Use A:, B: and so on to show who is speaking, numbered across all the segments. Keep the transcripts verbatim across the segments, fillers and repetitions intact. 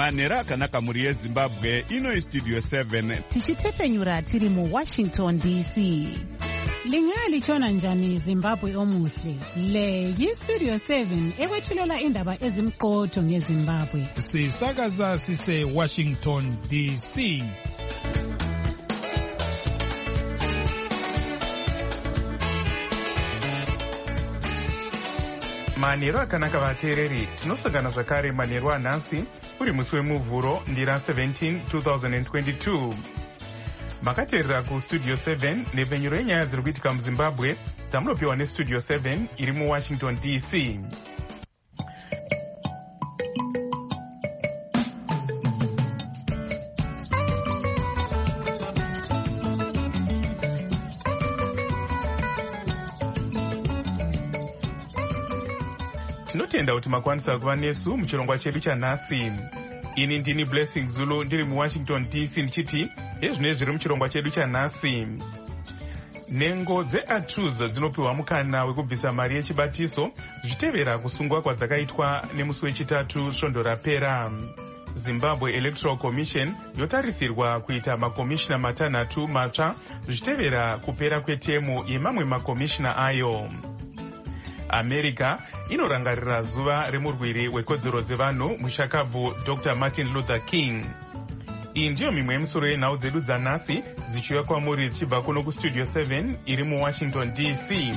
A: manhero akanaka mhuri yezimbabwe. Ino istudio seven
B: tichitefenyura tiri muwashington D C.
C: Lingalitshona njani Zimbabwe omuhle? Le yistudio seven ekwethulela indaba ezimqotho ngeZimbabwe.
D: Sisakaza sise Washington D C.
E: Manhero akanaka vateereri, tinosangana zvakare manhero anhasi uri musi wemuvhuro ndira seventeen two thousand twenty-two. Makateerera kustudio seven nepfenyuro yenyaya dziri kuitika muZimbabwe dzamunopiwa nestudio seven iri muWashington D C. Tinotenda kuti makwanisa kuva nesu muchirongwa chedu chanhasi. Ini ndini Blessing Zulu ndiri muWashington D C ndichiti ezvino zviri muchirongwa chedu chanhasi. Nhengo dzeAtruze dzinopiwa mukana wekubvisa mari yechibatiso zvichitevera kusungwa kwadzakaitwa nemusi wechitatu svondo rapera. Zimbabwe Electoral Commission yotarisirwa kuita makomishina matanhatu matsva zvichitevera kupera kwetemu yemamwe makomishina ayo. America inorangarira zuva remurwiri wekodzero dzevanhu mushakabvu Doctor Martin Luther King. Iyi ndiyo mimwe yemisoro yenhau dzedu dzanhasi dzichiuya kwamuri dzichibva kuno kustudio seven iri muWashington D C.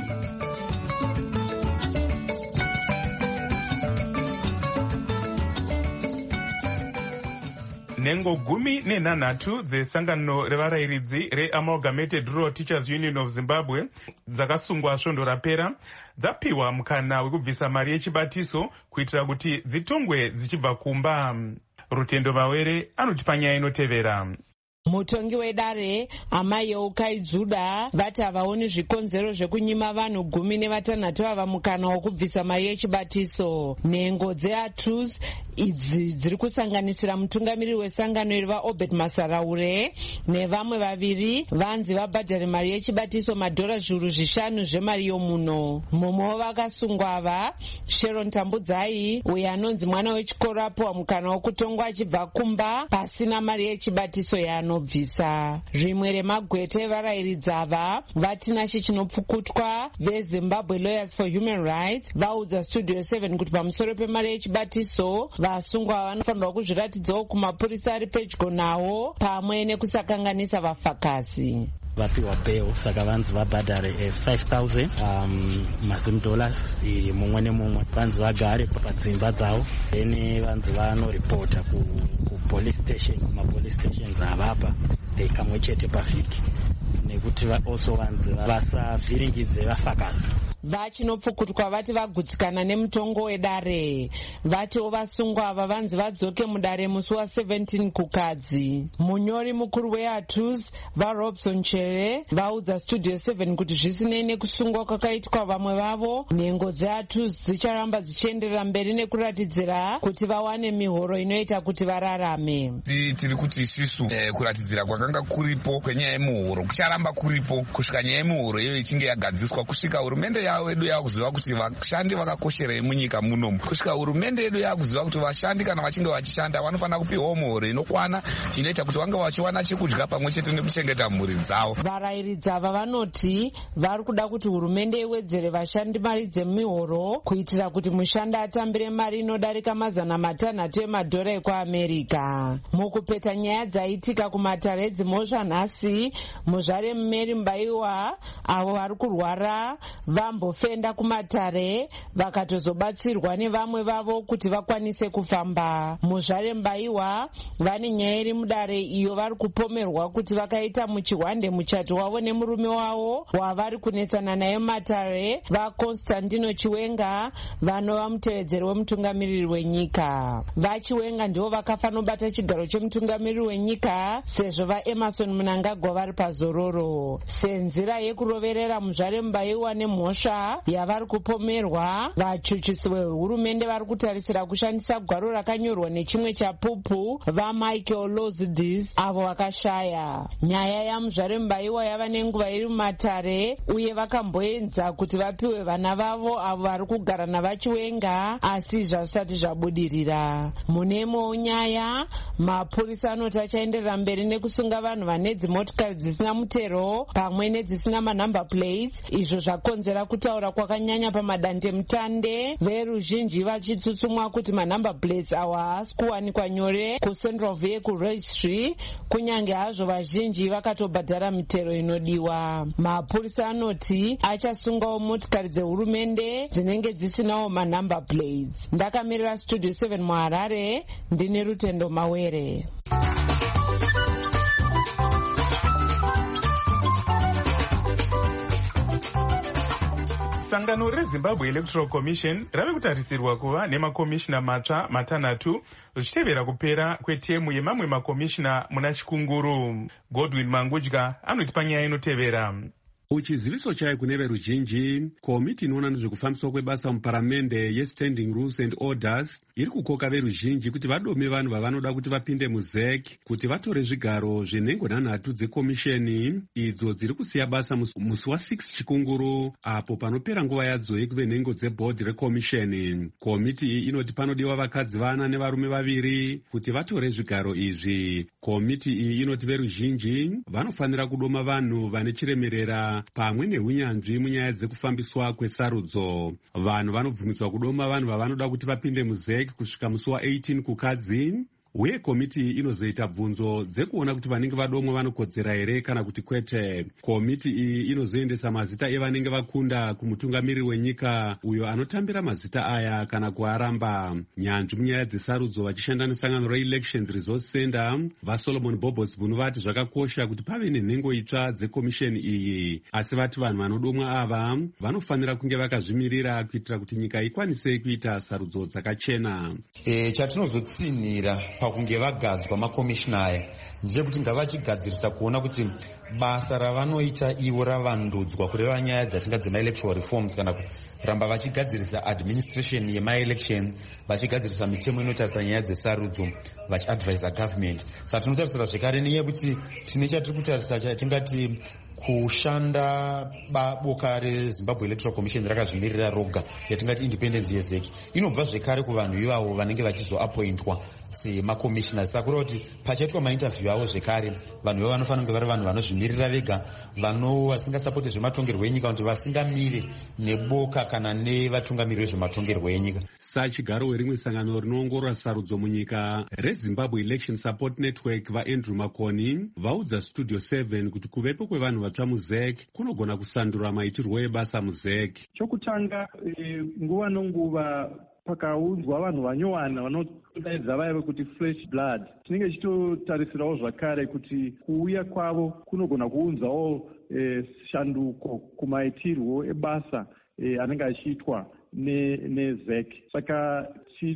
E: Nhengo gumi nenhanhatu dzesangano revarayiridzi reAmalgamated Rural Teachers Union of Zimbabwe dzakasungwa svondo rapera dzapiwa mukana wekubvisa mari yechibatiso kuitira kuti dzitongwe dzichibva kumba. Rutendo Mawere anotipa nyaya inotevera.
F: Mutongi wedare amai Ukaijuda vati havaoni zvikonzero zvekunyima vanhu gumi nevatanhatu ava mukana wokubvisa mari yechibatiso. Nhengo dzeAtruze idzi dziri kusanganisira mutungamiriri wesangano iri vaObed Masaraure nevamwe vaviri vanzi vabhadhare mari yechibatiso madhora zviuru zvishanu zvemari yomuno. Mumwe wavakasungwa ava Sharon Tambudzai uyo anonzi mwana wechikoro apiwa mukana wokutongwa achibva kumba pasina mari yechibatiso yaano bvisa. Zvimwe remagwete evarayiridzi ava vatinashe chinopfukutwa veZimbabwe Lawyers for Human Rights vaudza studio seven kuti pamusoro pemari yechibatiso vasungwa vanofanirwa kuzviratidzawo kumapurisa ari pedyo nawo pamwe nekusakanganisa vafakasi.
G: Vapiwa bail saka vanzi vabhadhare five thousand um, mazim dollars mumwe nemumwe vanzi vagare padzimba dzavo then vanzi vanoripota ku, ku police station mapolice stations avapa kamwe chete pavhiki nekuti also vanzi vasavhiringidze vafakasi.
F: Vachinopfukutwa vati vagutsikana nemutongo wedare. Vatiwo vasungwa ava vanzi vadzoke mudare musi wa seventeen kukadzi. Munyori mukuru weAtruze vaRobson Chere vaudza studio seven kuti zvisinei nekusungwa kwakaitwa vamwe vavo, nhengo dzeAtruze dzicharamba dzichienderera mberi nekuratidzira kuti vawane mihoro inoita kuti vararame.
H: Tiri kuti isusu eh, kuratidzira kwakanga kuripo kwenyaya yemuhoro kucharamba kuripo kusvika nyaya yemuhoro iyo ichinge yagadziswa kusvika hurumende ya yedu yakuziva kuti vashandi vakakosherei munyika munomu. Kusvika hurumende yedu yakuziva kuti vashandi kana vachinge vachishanda vanofanira kupiwawo muhoro inokwana inoita kuti vange vachiwana chekudya pamwe chete nekuchengeta mhuri dzavo.
F: Varayiridzi ava vanoti vari kuda kuti hurumende iwedzere vashandi mari dzemihoro kuitira kuti mushandi atambire mari inodarika mazana matanhatu emadhora ekuAmerica. Mukupeta nyaya dzaitika kumatare edzimhosva nhasi, muzvare Mary Mbaiwa avo vari kurwara vambofenda kumatare vakatozobatsirwa nevamwe vavo kuti vakwanise kufamba. Muzvare Mbaiwa vane nyaya iri mudare iyo vari kupomerwa kuti vakaita muchihwande muchato wavo nemurume wavo wavari kunetsana naye matare vaConstantino Chiwenga vanova mutevedzeri wemutungamiriri wenyika. VaChiwenga ndivo vakafanobata chigaro chemutungamiriri wenyika sezvo vaEmerson Mnangagwa vari pazororo. Senzira yekuroverera muzvare Mbaiwa nemhosva mhosva yavari kupomerwa. Vachuchisi vehurumende vari kutarisira kushandisa gwaro rakanyorwa nechimwe chapupu vaMichael Lozidis avo vakashaya. Nyaya yaMuzvarembayiwa yava nenguva iri mumatare uye vakamboenza kuti vapiwe vana vavo avo vari kugara navachiwenga, asi zvazvisati zvabudirira. Munemo nyaya, mapurisa anoti achaenderera mberi nekusunga vanhu vane dzimotikari dzisina mutero pamwe nedzisina manumber plates, izvo zvakonzera kutaura kwakanyanya pamadandemutande, veruzhinji vachitsutsumwa kuti manumber plates awa haasi kuwanikwa nyore kuCentral Vehicle Registry, kunyange hazvo vazhinji vakatobhadhara mitero inodiwa. Mapurisa anoti achasungawo motikari dzehurumende dzinenge dzisinawo manumber plates. Ndakamirira Studio seven muHarare, ndine Rutendo Mawere.
E: Sangano reZimbabwe Electoral Commission rave kutarisirwa kuva nemakomishina matsva matanhatu zvichitevera kupera kwetemu yemamwe makomishina muna Chikunguru. Godwin Mangudya anoti panyaya inotevera.
I: Muchiziviso chayo kune veruzhinji, komiti inoona nezvekufambiswa kwebasa muparamende yeStanding Rules and Orders iri kukoka veruzhinji kuti vadome vanhu vavanoda kuti vapinde muZ E C kuti vatore zvigaro zvenhengo nhanhatu dzekomisheni idzo dziri kusiya basa musi wa6 Chikunguru, apo panopera nguva yadzo yekuve nhengo dzebhodhi rekomisheni. Komiti iyi inoti panodiwa vakadzi vana nevarume vaviri kuti vatore zvigaro izvi. Komiti iyi inoti veruzhinji vanofanira kudoma vanhu vane chiremerera pamwe neunyanzvi munyaya dzekufambiswa kwesarudzo. Vanhu vanobvumidzwa kudoma vanhu vavanoda kuti vapinde muZ E C kusvika musi wa18 kukadzi, uye komiti inozoita bvunzo dzekuona kuti vanenge vadomwa vanokodzera here kana kuti kwete. Komiti iyi inozoendesa mazita evanenge vakunda kumutungamiriri wenyika uyo anotambira mazita aya kana kuaramba. Nyanzvi munyaya dzesarudzo vachishanda nesangano reElections Resource Center vaSolomon Bobos Bunu vati zvakakosha kuti pave nenhengo itsva dzekomisheni iyi, asi vati vanhu vanodomwa ava vanofanira kunge vakazvimirira kuitira kuti nyika ikwanise kuita sarudzo dzakachena.
J: E, chatinozotsinira pakunge vagadzwa makomishina aya ndechekuti ngavachigadzirisa kuona kuti basa ravanoita ivo ravandudzwa kureva nyaya dzatinga dzemaelectoral reforms kana kuramba vachigadzirisa administration yemaelection, vachigadzirisa mitemo inotarisa nyaya dzesarudzo, vachiadvisa government. Saka tinotarisira zvekare neyekuti tine chatiri kutarisa chatingati kushanda boka reZimbabwe Electoral Commission rakazvimirira roga yatingati independence yeZ E C inobva zvekare kuvanhu ivavo vanenge vachizoappointwa semakomishina. Saka kureva kuti pachaitwa mainterview avo zvekare vanhu ivavo vanofanira kunge vari vanhu vanozvimirira vega, vano vasingasapoti zvematongerwo enyika, kuti vasingamire neboka kana nevatungamiriri vezvematongerwo enyika.
I: Sachigaro werimwe sangano rinoongorora sarudzo munyika reZimbabwe Election Support Network vaAndrew Makoni vaudza Studio seven kuti kuvepo kwevanhu vatsva muZ E C kunogona kusandura maitirwo ebasa muZ E C.
K: Chokutanga nguva nenguva pakaunzwa vanhu vanyowana vanodaidza vaive kuti fresh blood, tinenge tichitotarisirawo zvakare kuti kuuya kwavo kunogona kuunzawo shanduko kumaitirwo ebasa anenge achiitwa neZ E C. Saka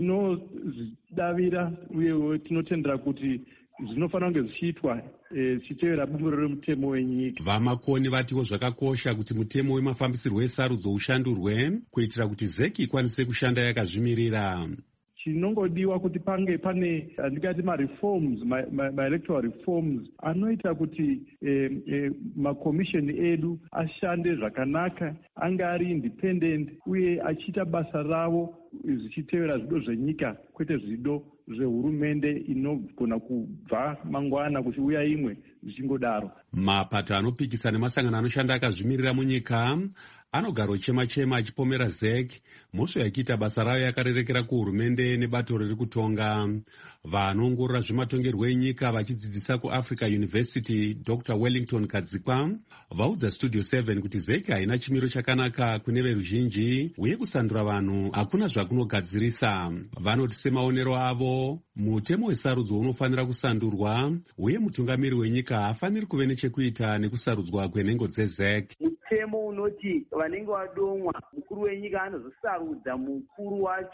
K: tinozvidavira uyewo tinotendera kuti zvinofanira kunge zvichiitwa zvichitevera bumbiro remutemo wenyika.
I: VaMakoni vatiwo zvakakosha kuti mutemo wemafambisirwo esarudzo ushandurwe kuitira kuti Z E C ikwanise kushanda yakazvimirira.
K: Chinongodiwa kuti pange pane andingati mareforms, maelectoral reforms anoita kuti eh, eh, makomisheni edu ashande zvakanaka, ange ari independent uye achiita basa ravo zvichitevera zvido zvenyika kwete zvido zvehurumende inogona kubva mangwana kuchiuya imwe zvichingodaro.
I: Mapato anopikisa nemasangano anoshanda akazvimirira munyika anogara chema chema achipomera Z E C mhosva yakiita basa rayo yakarerekera kuhurumende nebato riri kutonga. Vanoongorora zvematongerwo enyika vachidzidzisa kuAfrica University Doctor Wellington Kadzikwa vaudza Studio seven kuti Z E C haina chimiro chakanaka kune veruzhinji uye kusandura vanhu hakuna zvakunogadzirisa. Vanoti semaonero avo mutemo wesarudzo unofanira kusandurwa uye mutungamiri wenyika haafaniri kuve nechekuita nekusarudzwa kwenhengo dzeZ E C.
L: Mutemo unoti vanenge vadomwa mukuru wenyika anozosarudza mukuru wacho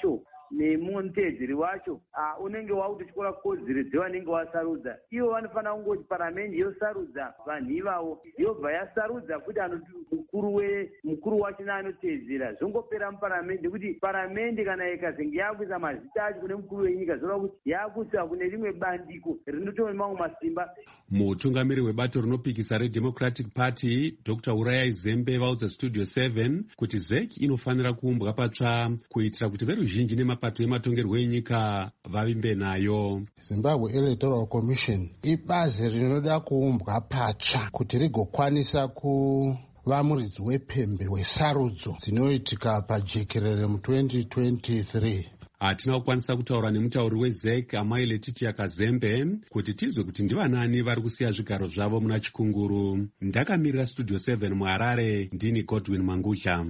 L: nemumwe mutedzeri wacho unenge wauti chikora kodzero dzevanenge wasarudza, ivo vanofanira kungoti paramende yosarudza vanhu ivavo, yobva yasarudza kuti anoti mukuru we mukuru wacho neanotedzera, zvongopera muparamende, kuti paramende kana ikazenge yakuisa mazita acho kune mukuru wenyika zvoreva kuti yakuisa kune rimwe bandiko rinotove mamwe masimba.
I: Mutungamiri webato rinopikisa reDemocratic Party Doctor Urayai Zembe vaudza Studio seven kuti Z E C inofanira kuumbwa patsva kuitira kuti veruzhinji nemapato ematongerwo enyika vavimbe nayo.
M: Zimbabwe Electoral Commission ibazi rinoda kuumbwa patsva kuti rigokwanisa kuva muridzi wepembe wesarudzo dzinoitika pajekerere mu twenty twenty-three.
I: Hatina kukwanisa kutaura nemutauri weZ E C Amai Letitia Kazembe kuti tizwe kuti ndivanani vari kusiya zvigaro zvavo muna Chikunguru. Ndakamirira Studio seven muHarare, ndini Godwin Mangucha.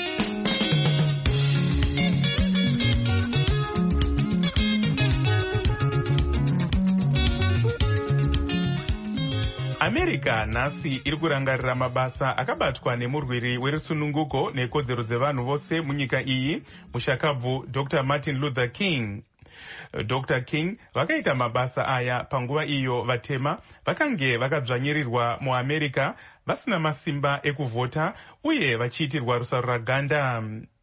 E: America nhasi iri kurangarira mabasa akabatwa nemurwiri werusununguko nekodzero dzevanhu vose munyika iyi mushakabvu Doctor Martin Luther King. Doctor King vakaita mabasa aya panguva iyo vatema vakange vakadzvanyirirwa muAmerica vasina masimba ekuvhota uye vachiitirwa rusarura ganda.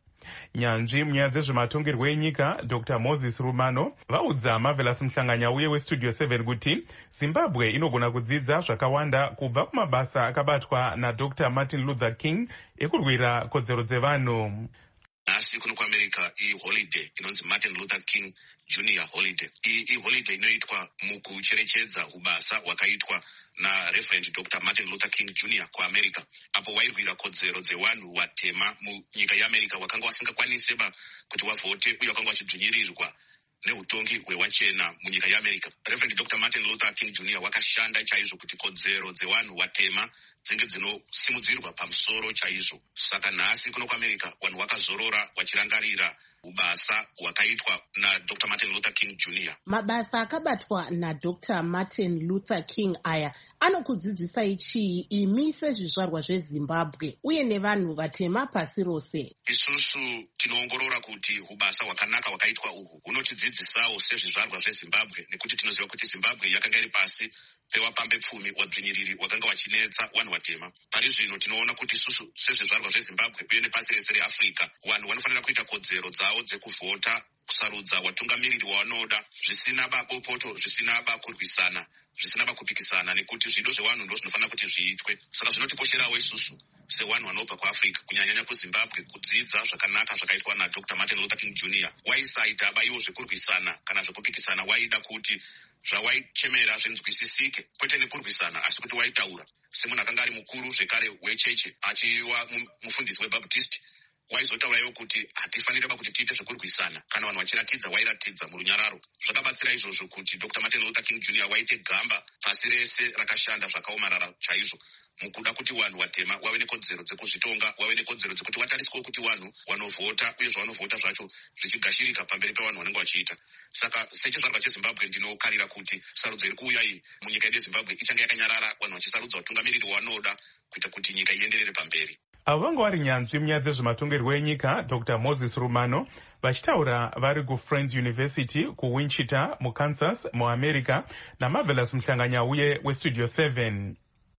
E: Nyanzvi munyaya dzezvematongerwo enyika Doctor Moses Rumano vaudza Marvelous Muhlanganyauye weStudio seven kuti Zimbabwe inogona kudzidza zvakawanda kubva kumabasa akabatwa naDoctor Martin Luther King ekurwira kodzero dzevanhu.
N: Nhasi kuno kuAmerica iholiday inonzi Martin Luther King Junior Holiday. Iyi holiday inoitwa mukucherechedza ubasa hwakaitwa na Reverend Doctor Martin Luther King Junior kuAmerica, apo wairwira kodzero dzevanhu vatema munyika yeAmerica wakanga wasingakwanise ba kuti wavhote uye wakanga wachidzvinyirirwa neutongi hwewachena munyika yeAmerica. Reverend Doctor Martin Luther King Junior wakashanda chaizvo kuti kodzero dzevanhu vatema dzinge dzinosimudzirwa pamusoro chaizvo. Saka nhasi kuno kuAmerica vanhu vakazorora vachirangarira ubasa hwakaitwa na Doctor Martin Luther King Junior.
B: Mabasa akabatwa na Doctor Martin Luther King aya anokudzidzisai chii imi sezvizvarwa zveZimbabwe uye nevanhu vatema pasi rose?
N: Isusu tinoongorora kuti ubasa hwakanaka hwakaitwa uhu hunotidzidzisawo sezvizvarwa zveZimbabwe, nekuti tinoziva kuti Zimbabwe yakanga iri pasi pewapambe pfumi wadzvinyiriri wakanga wachinetsa vanhu vatema. Pari zvino tinoona kuti isusu sezvizvarwa zveZimbabwe uye nepasi rese reAfrica vanhu vanofanira kuita kodzero dzavo dzekuvhota, kusarudza watungamiriri wavanoda zvisina babopoto, zvisina bakurwisana, zvisina bakupikisana, nekuti zvido zvevanhu ndo zvinofanira kuti zviitwe. Saka zvinotikosheravo isusu sevanhu vanobva kuAfrica kunyanyanya kuZimbabwe kudzidza zvakanaka zvakaitwa na Doctor Martin Luther King Junior. Waisaita baiwo zvekurwisana kana zvekupikisana, waida kuti zvawaichemera zvinzwisisike, kwete nekurwisana asi kuti waitaura semunhu akanga ari mukuru zvekare wecheche achiva mufundisi weBaptist. Waizotaurayo kuti hatifanira kuti tiite zvekurwisana, kana vanhu vachiratidza wairatidza murunyararo. Zvakabatsira izvozvo kuti Doctor Martin Luther King Junior waite gamba pasi rese rakashanda zvakaomarara chaizvo mukuda kuti vanhu vatema wave nekodzero dzekuzvitonga, wave nekodzero dzekuti watariswe kuti vanhu vanovhota uye zvawanovhota zvacho zvichigashirika pamberi pevanhu vanenge vachiita. Saka sechizvarwa cheZimbabwe ndinokarira kuti sarudzo iri kuuya iyi munyika yedu yeZimbabwe ichange yakanyarara, vanhu vachisarudza vatungamiriri wavanoda kuita kuti nyika ienderere pamberi.
E: Avo vanga vari nyanzvi munyaya dzezvematongerwo enyika Doctor Moses Rumano vachitaura vari kuFriends University kuWichita muKansas muAmerica naMarvelous Muhlanganyauye weStudio seven.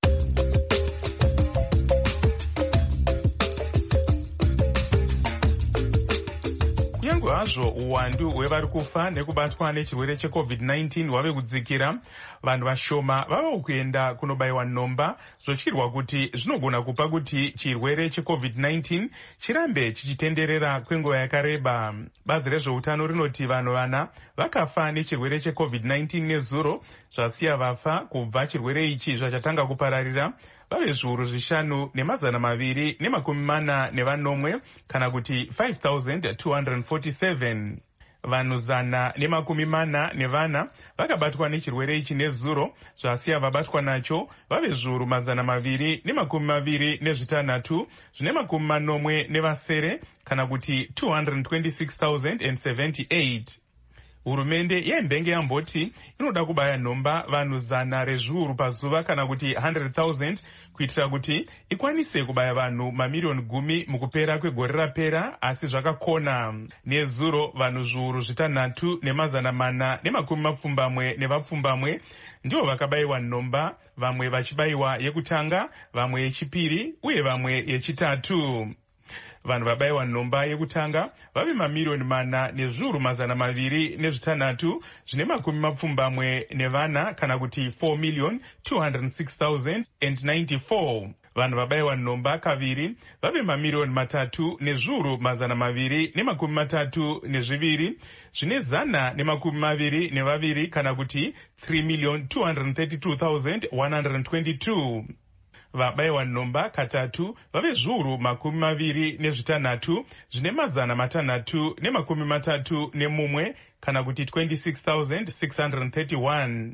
E: Kunyange hazvo uwandu hwevari kufa nekubatwa nechirwere cheCovid nineteen hwave kudzikira, vanhu vashoma vava kuenda kunobayiwa nhomba zvotyirwa kuti zvinogona kupa kuti chirwere cheCovid nineteen chirambe chichitenderera kwenguva yakareba. Bazi rezveutano rinoti vanhu vana vakafa nechirwere cheCovid nineteen nezuro, zvasiya vafa kubva chirwere ichi zvachatanga kupararira vave zviuru zvishanu nemazana maviri nemakumi mana nevanomwe, kana kuti five thousand two hundred forty-seven. Vanhu zana nemakumi mana nevana vakabatwa nechirwere ichi nezuro, zvasiya vabatwa nacho vave zviuru mazana maviri nemakumi maviri nezvitanhatu zvine makumi manomwe nevasere, kana kuti two hundred twenty-six thousand seventy-eight. hurumende yembenge yamboti inoda kubaya nhomba vanhu zana rezviuru pazuva kana kuti one hundred thousand kuitira kuti ikwanise kubaya vanhu mamiriyoni gumi mukupera kwegore rapera, asi zvakakona. Nezuro vanhu zviuru zvitanhatu nemazana mana nemakumi mapfumbamwe nevapfumbamwe ndivo vakabayiwa nhomba, vamwe vachibayiwa yekutanga, vamwe yechipiri uye vamwe yechitatu. Vanhu vabayiwa nhomba yekutanga vave mamiriyoni mana nezviuru mazana maviri nezvitanhatu zvine makumi mapfumbamwe nevana kana kuti four million two hundred six thousand ninety-four. Vanhu vabayiwa nhomba kaviri vave mamiriyoni matatu nezviuru mazana maviri nemakumi matatu nezviviri zvine zana nemakumi maviri nevaviri kana kuti three million two hundred thirty-two thousand one hundred twenty-two. Vabayiwa nhomba katatu vave zviuru makumi maviri nezvitanhatu zvine mazana matanhatu nemakumi matatu nemumwe kana kuti twenty-six thousand six hundred thirty-one.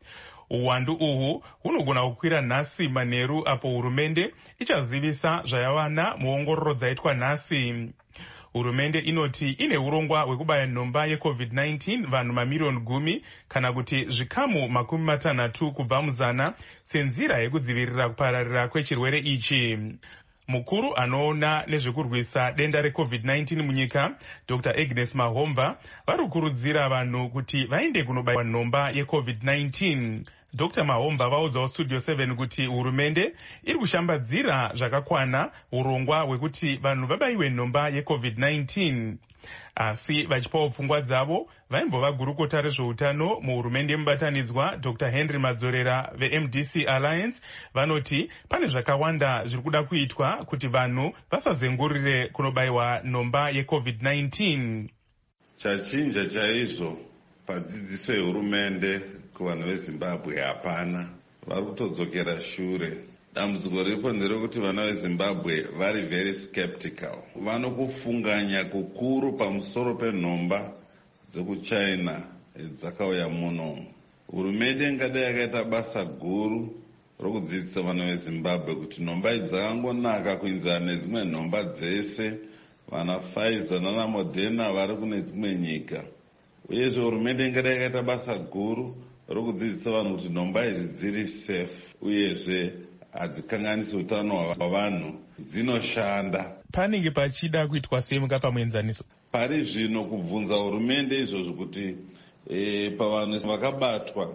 E: Uwandu uhu hunogona kukwira nhasi manheru apo hurumende ichazivisa zvayawana muongororo dzaitwa nhasi. Hurumende inoti ine urongwa hwekubaya nhomba yecovid nineteen vanhu mamiriyoni gumi kana kuti zvikamu makumi matanhatu kubva muzana senzira yekudzivirira kupararira kwechirwere ichi. Mukuru anoona nezvekurwisa denda recovid nineteen munyika, Doctor Agnes Mahomba, vari kukurudzira vanhu kuti vaende kunobayiwa nhomba yecovid nineteen. Doctor Mahomba vaudzawo Studio seven kuti hurumende iri kushambadzira zvakakwana urongwa hwekuti vanhu vabayiwe nhomba yecovid nineteen. Asi vachipawo pfungwa dzavo vaimbova gurukota rezveutano muhurumende yemubatanidzwa Doctor Henry Madzorera veM D C Alliance vanoti pane zvakawanda zviri kuda kuitwa kuti vanhu vasazengurire kunobayiwa nhomba yecovid nineteen.
O: Chachinja chaizvo padzidziso yehurumende kuvanhu veZimbabwe hapana, vari kutodzokera shure. Dambudziko riripo nderekuti vana veZimbabwe vari very skeptical, vanokufunganya kukuru pamusoro penhomba dzekuchina dzakauya muno. Hurumende ingadai yakaita basa guru rokudzidzisa vana veZimbabwe kuti nhomba idzi dzakangonaka kuinzana nedzimwe nhomba dzese, vana Pfizer nana Moderna vari kune dzimwe nyika. Uyezve hurumende ingadai yakaita basa guru rokudzidzisa vanhu kuti nhomba idzi dziri safe uyezve hadzikanganisi utano hwavanhu, dzinoshanda.
E: Panenge pachida kuitwa sei mukapamuenzaniso?
O: Pari zvino kubvunza hurumende izvozvo kuti e, pavanhu vakabatwa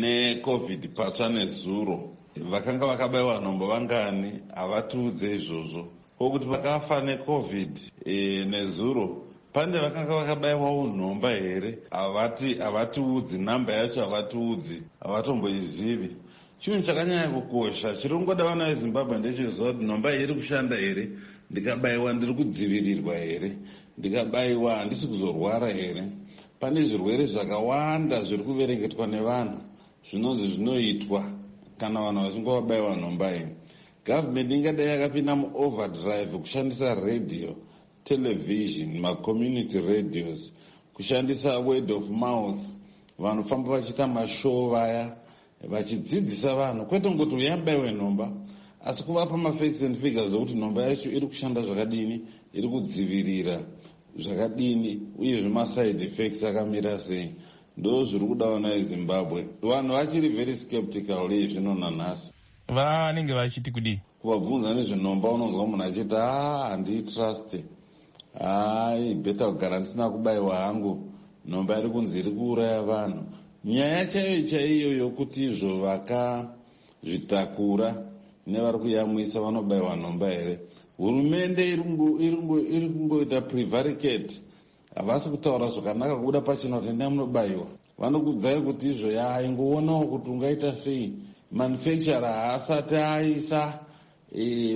O: necovid patsva nezuro vakanga vakabayiwa nhomba vangani, havatiudze izvozvo. Kokuti vakafa necovid e, nezuro pane vakanga vakabayiwawo nhomba here, havati havatiudzi, namba yacho havatiudzi, havatomboizivi. Chinhu chakanyanya kukosha chirongoda vana veZimbabwe ndechekuziva kuti nhomba iri kushanda here, ndikabayiwa ndiri kudzivirirwa here, ndikabayiwa handisi kuzorwara here. Pane zvirwere zvakawanda zviri kuverengetwa nevanhu zvinonzi zvinoitwa kana vanhu vasingovabayiwa nhomba iyi. Gavhmendi ingadai yakapinda muoverdrive kushandisa radio, television, macommunity radios, kushandisa word of mouth, vanhu famba vachiita mashow vaya vachidzidzisa vanhu, kwete ngoti uyabayiwe nhomba asi kuvapa mafacts and figures okuti nhomba yacho iri kushanda zvakadini, iri kudzivirira zvakadini uye zvemaside effects akamira sei. Ndo zviri kuda vana veZimbabwe. Vanhu vachiri very skeptical zvino nanhasi.
E: Vanenge vachiti kudii?
O: Kuvabvunza nezvenhomba unonzwa munhu achiti ah handiitruste, hai beta kugara ndisina kubayiwa hangu, nhomba iri kunzi iri kuuraya vanhu. Nyaya chaiyo chaiyo yokuti izvo vakazvitakura nevari kuyamwisa vanobayiwa nhomba here, hurumende iri kungoita prevaricate, havasi kutaura zvakanaka kubuda pachina kuti ndai munobayiwa. Vanokudzai kuti izvo yaingoonawo kuti ungaita sei. Manufacturer haasati aisa e,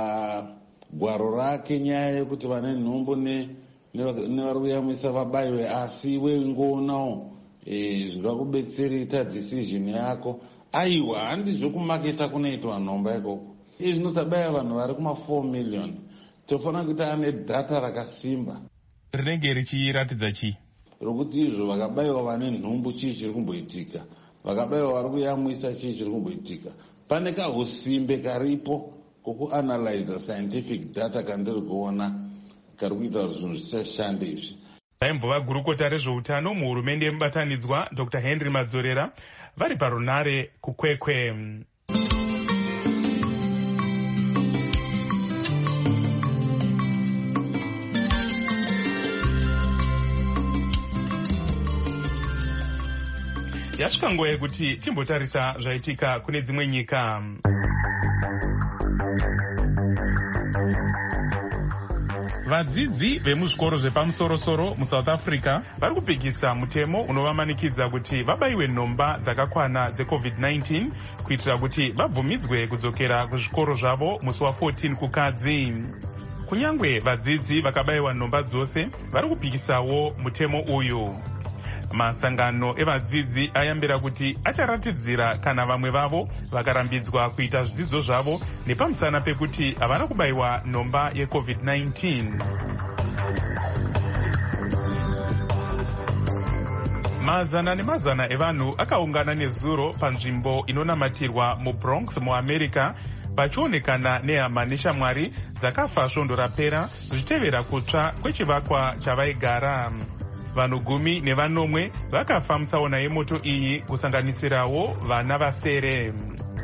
O: pagwaro rake nyaya yekuti vane nhombo nevari kuyamwisa vabayiwe, asi iwe ingoonawo e, zvingakubetsereta decision yako. Aiwa handizvo kumaketa kunoitwa nhomba ikoko. Izvi zvinotabaya vanhu vari kuma four million. Tofanira kuti ane data rakasimba
E: rinenge richiratidza chii,
O: rokuti izvo vakabayiwa vane nhumbu chii chiri kumboitika, vakabayiwa vari kuyamwisa chii chiri kumboitika. Pane kahusimbe karipo kokuanalyza scientific data kandiri kuona kari kuita zvinhu zvisashande izvi.
E: vaimbova gurukota rezveutano muhurumende yemubatanidzwa Dr Henry Madzorera vari parunare kukwekwe. Yasvika nguva yekuti timbotarisa zvaitika kune dzimwe nyika. Vadzidzi vemuzvikoro zvepamusoro-soro muSouth Africa vari kupikisa mutemo unovamanikidza kuti vabayiwe nhomba dzakakwana dzecovid nineteen kuitira kuti vabvumidzwe kudzokera kuzvikoro zvavo musi wa14 kukadzi. Kunyangwe vadzidzi vakabayiwa nhomba dzose vari kupikisawo mutemo uyu. Masangano evadzidzi ayambira kuti acharatidzira kana vamwe vavo vakarambidzwa kuita zvidzidzo zvavo nepamusana pekuti havana kubayiwa nhomba yecovid nineteen. Mazana nemazana evanhu akaungana nezuro panzvimbo inonamatirwa muBronx muAmerica vachionekana nehama neshamwari dzakafa svondo rapera zvichitevera kutsva kwechivakwa chavaigara. Vanhu gumi nevanomwe vakafa mutsaona yemoto iyi kusanganisirawo vana vasere.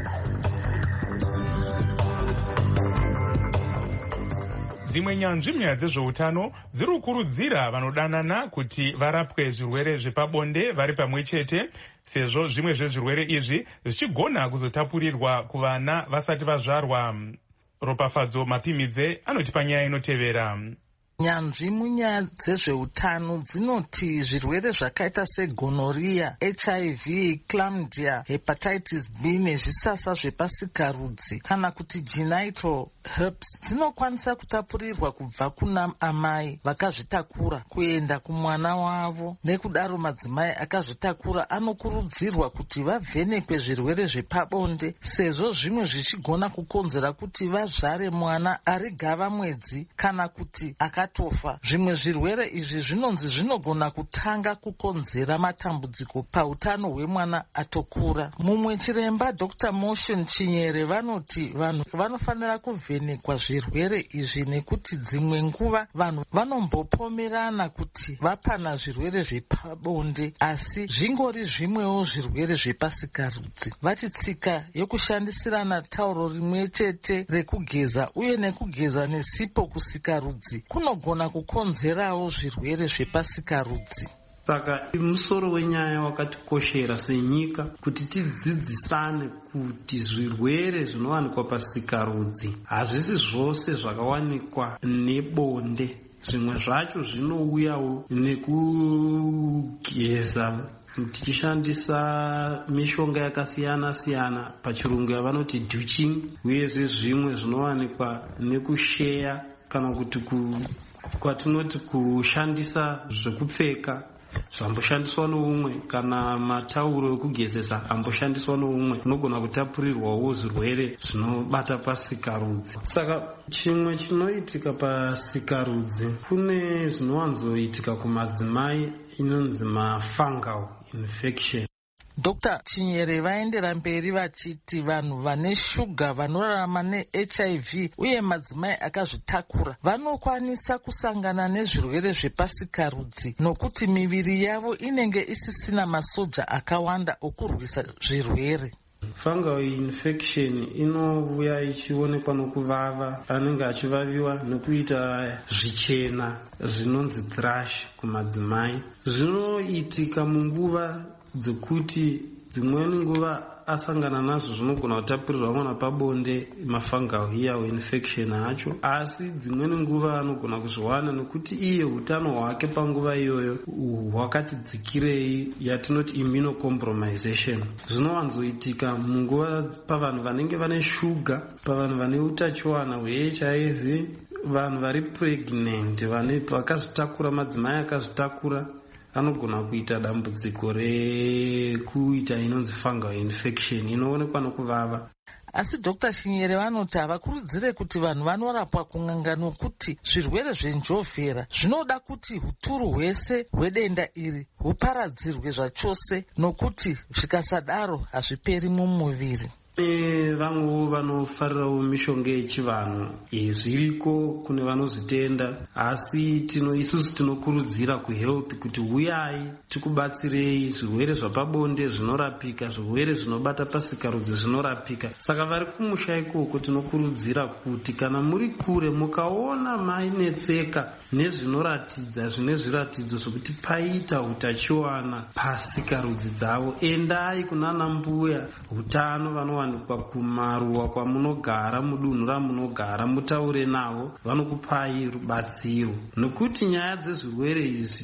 E: Dzimwe nyanzvi munyaya dzezveutano dziri kukurudzira vanodanana kuti varapwe zvirwere zvepabonde vari pamwe chete, sezvo zvimwe zvezvirwere izvi zvichigona kuzotapurirwa kuvana vasati vazvarwa. Ropafadzo Mapimidze anotipa nyaya inotevera.
P: Nyanzvi munyaya dzezveutano dzinoti zvirwere zvakaita segonoria, H I V, chlamydia, hepatitis B nezvisasa zvepasikarudzi kana kuti genital herpes dzinokwanisa kutapurirwa kubva kuna amai vakazvitakura kuenda kumwana wavo. Nekudaro madzimai akazvitakura anokurudzirwa kuti vavhenekwe zvirwere zvepabonde sezvo zvimwe zvichigona kukonzera kuti vazvare mwana ari gava mwedzi kana kuti aka tofa. Zvimwe zvirwere izvi zvinonzi zvinogona kutanga kukonzera matambudziko pautano hwemwana atokura. Mumwe chiremba Doctor Motion Chinyere vanoti vanhu vanofanira kuvhenekwa zvirwere izvi nekuti dzimwe nguva vanhu vanombopomerana kuti vapana zvirwere zvepabonde asi zvingori zvimwewo zvirwere zvepasikarudzi. Vati tsika yokushandisirana tauro rimwe chete rekugeza uye nekugeza nesipo kusikarudzi kuno gona kukonzerawo zvirwere zvepasikarudzi.
Q: Saka musoro wenyaya wakatikoshera senyika kuti tidzidzisane kuti zvirwere zvinowanikwa pasikarudzi hazvisi zvose zvakawanikwa nebonde. Zvimwe zvacho zvinouyawo nekugeza tichishandisa mishonga yakasiyana siyana, pachirungu yavanoti douching, uyezve zvimwe zvinowanikwa nekusheya kana kuti ku kwatinoti kushandisa zvekupfeka zvamboshandiswa noumwe kana matauro ekugezesa amboshandiswa noumwe, unogona kutapurirwawo zvirwere zvinobata pasikarudzi. Saka chimwe chinoitika pasikarudzi kune zvinowanzoitika kumadzimai inonzi mafungal infection.
P: Doctor Chinyere vaendera mberi vachiti vanhu vane shuga vanorarama neH I V uye madzimai akazvitakura vanokwanisa kusangana nezvirwere zvepasikarudzi nokuti miviri yavo inenge isisina masoja akawanda okurwisa zvirwere.
Q: Fungal infection inouya ichionekwa nokuvava, anenge achivaviwa nekuita zvichena zvinonzi thrush kumadzimai. Zvinoitika munguva dzekuti dzimweni nguva asangana nazvo zvinogona kutapurirwa mwana pabonde mafungal hiyawo infection acho, asi dzimweni nguva anogona kuzviwana nekuti iye utano hwake panguva iyoyo hwakati dzikirei, yatinoti immunocompromisation. Zvinowanzoitika munguva pavanhu vanenge vane shuga, pavanhu vane utachiwana hweH I V, vanhu vari pregnant, vane vakazvitakura, madzimai akazvitakura anogona kuita dambudziko rekuita inonzi fungal infection inoonekwa nokuvava.
P: Asi Doctor Chinyere vanoti havakurudzire kuti vanhu vanorapwa kun'anga nokuti zvirwere zvenjovhera zvinoda kuti huturu hwese hwedenda iri huparadzirwe zvachose nokuti zvikasadaro hazviperi mumuviri.
Q: vamwewo vanofarirawo mishonga yechivanhu zviriko kune vanozvitenda, asi tino isusu tinokurudzira kuhealth kuti uyai tikubatsirei. Zvirwere zvapabonde zvinorapika, zvirwere zvinobata pasikarudzi zvinorapika. Saka vari kumusha ikoko tinokurudzira kuti kana muri kure mukaona mainetseka nezvinoratidza zvine zviratidzo zvokuti paita utachiwana pasikarudzi dzavo, endai kunana mbuya hutano vanowanikwa kumaruwa kwamunogara, mudunhu ramunogara, mutaure navo, vanokupai rubatsiro. Nokuti nyaya dzezvirwere izvi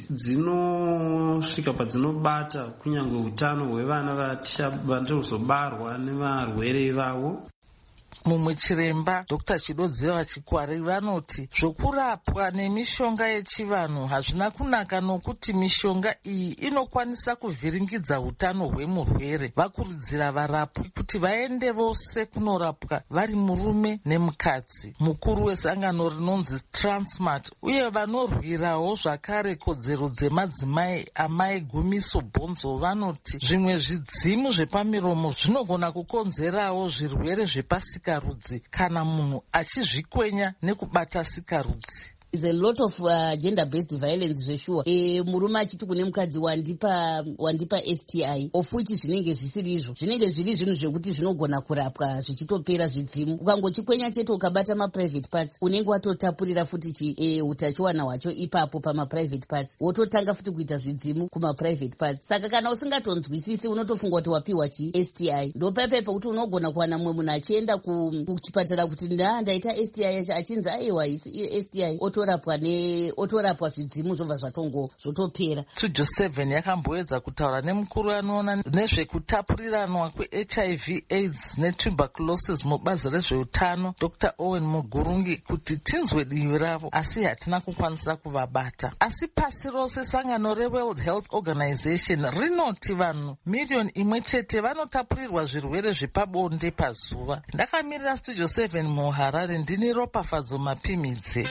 Q: dzinosvika padzinobata kunyange utano hwevana vachirizobarwa nevarwere vavo.
P: Mumwe chiremba Dr Chidodzeva Chikwari vanoti zvokurapwa nemishonga yechivanhu hazvina kunaka, nokuti mishonga iyi inokwanisa kuvhiringidza utano hwemurwere. Vakurudzira varapwi kuti vaende vose kunorapwa, vari murume nemukadzi. Mukuru wesangano rinonzi Transmart uye vanorwirawo zvakare kodzero dzemadzimai, Amai Gumiso Bhonzo, vanoti zvimwe zvidzimu zvepamiromo zvinogona kukonzerawo zvirwere zvepasika rudzi kana munhu achizvikwenya nekubata sikarudzi.
R: Is a lot of uh, gender-based violence zveshuwa. E, murume achiti kune mukadzi wandipa wandipa S T I, of which zvinenge zvisiri izvo, zvinenge zviri zvinhu zvekuti zvinogona kurapwa zvichitopera zvidzimu. Ukangochikwenya chete ukabata ma-private parts, unenge watotapurira futi chi e, utachiwana hwacho ipapo pama-private parts, wototanga futi kuita zvidzimu kuma-private parts. Saka kana usingatonzwisisi unotofunga kuti wapiwa chi S T I. Ndo pepepe kuti unogona kuwana mumwe munhu achienda kuchipatara kuti nda ndaita S T I yacho, achinzi aiwa S T I, otorapwa ne otorapwa zvidzimu zvobva zvatongo zvotopera.
P: studio seven yakamboedza kutaura nemukuru anoona nezvekutapuriranwa kwe-H I V AIDS netuberculosis mubazi rezveutano Dr Owen Mugurungi kuti tinzwe divi ravo, asi hatina kukwanisa kuvabata. Asi pasi rose sangano reWorld Health Organization rinoti vanhu miriyoni imwe chete vanotapurirwa zvirwere zvepabonde pazuva. Ndakamirira studio seven muHarare, ndini Ropafadzo Mapimidze.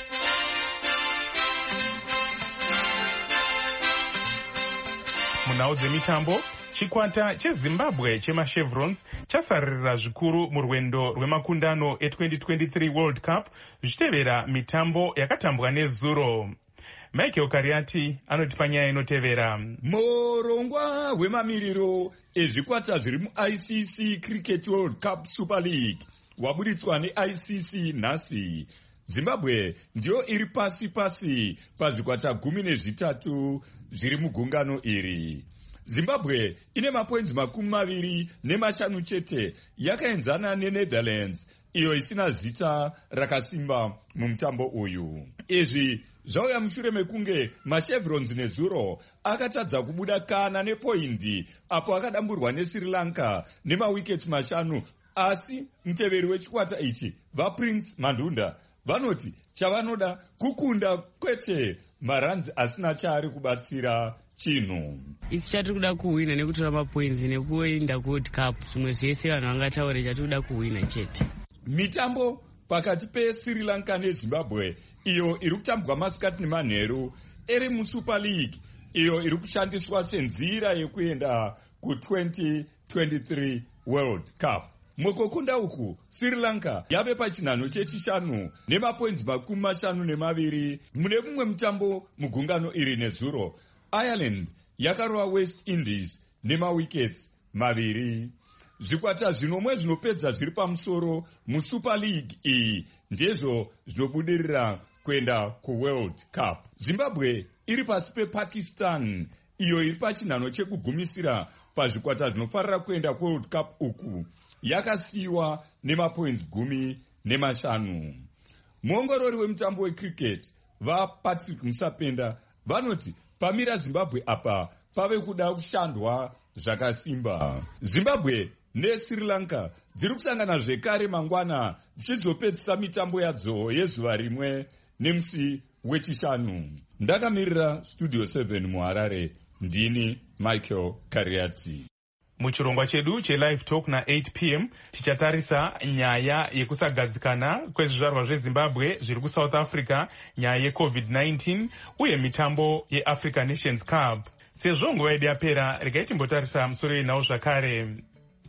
E: Munhau dzemitambo, chikwata cheZimbabwe chemachevrons chasaririra zvikuru murwendo rwemakundano e-twenty twenty-three World Cup zvichitevera mitambo yakatambwa nezuro. Michael Kariati anotipa nyaya inotevera.
S: Murongwa hwemamiriro ezvikwata zviri mu-I C C Cricket World Cup Super League wabuditswa ne-I C C nhasi. Zimbabwe ndiyo iri pasi pasi pazvikwata gumi nezvitatu zviri mugungano iri. Zimbabwe ine mapoints makumi maviri nemashanu chete, yakaenzana neNetherlands iyo isina zita rakasimba mumutambo uyu. Izvi zvauya mushure mekunge machevrons nezuro akatadza kubuda kana nepoindi apo akadamburwa neSri Lanka nemawiketi mashanu, asi muteveri wechikwata ichi vaPrince Mandunda vanoti chavanoda kukunda kwete maranzi asina chaari kubatsira chinhu.
T: Isi chatiri kuda kuhwina nekutora mapoints nekuenda kuWorld Cup, zvimwe zvese vanhu vangataure chatiri kuda kuhwina chete.
S: Mitambo pakati peSri Lanka neZimbabwe iyo iri kutambwa masikati nemanheru iri muSuper League iyo iri kushandiswa senzira yekuenda ku-twenty twenty-three World Cup. Mukukunda uku Sri Lanka yave pachinhano chechishanu nemapoints makumi mashanu nemaviri mune mumwe mutambo mugungano iri nezuro. Ireland yakarova West Indies nemawikets maviri. Zvikwata zvinomwe zvinopedza zviri pamusoro muSuper League iyi ndezvo zvinobudirira kuenda kuWorld Cup. Zimbabwe iri pasi pePakistan iyo iri pachinhano chekugumisira pazvikwata zvinofarira kuenda kuWorld Cup uku, yakasiyiwa nemapoints gumi nemashanu. Muongorori wemutambo wecricket vaPatrick Musapenda vanoti pamira Zimbabwe apa pave kuda kushandwa zvakasimba. Zimbabwe neSri Lanka dziri kusangana zvekare mangwana dzichizopedzisa mitambo yadzo yezuva rimwe nemusi wechishanu. Ndakamirira studio seven muHarare, ndini Michael Kariati.
E: Muchirongwa chedu chelive talk na-eight p m tichatarisa nyaya yekusagadzikana kwezvizvarwa zveZimbabwe zviri kuSouth Africa, nyaya yeCovid nineteen uye mitambo yeAfrica Nations Cup. Sezvo nguva yedu yapera, regai timbotarisa musoro yenhau zvakare.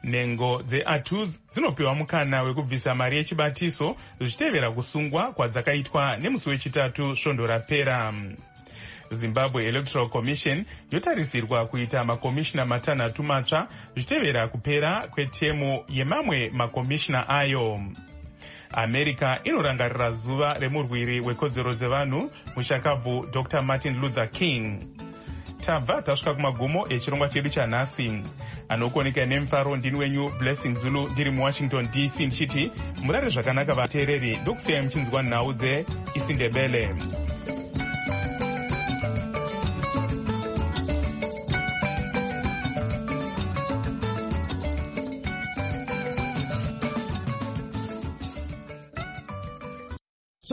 E: nhengo dzeatus dzinopiwa mukana wekubvisa mari yechibatiso zvichitevera kusungwa kwadzakaitwa nemusi wechitatu svondo rapera. Zimbabwe Electoral Commission yotarisirwa kuita makomishina matanhatu matsva zvichitevera kupera kwetemu yemamwe makomishina ayo. America inorangarira zuva remurwiri wekodzero dzevanhu muchakabvu Doctor Martin Luther King. Tabva tasvika kumagumo echirongwa chedu chanhasi. Anokoneka nemufaro ndini wenyu Blessing Zulu ndiri muWashington D C ndichiti murare zvakanaka vateereri, ndokusiyai muchinzwa nhau dzeIsindebele.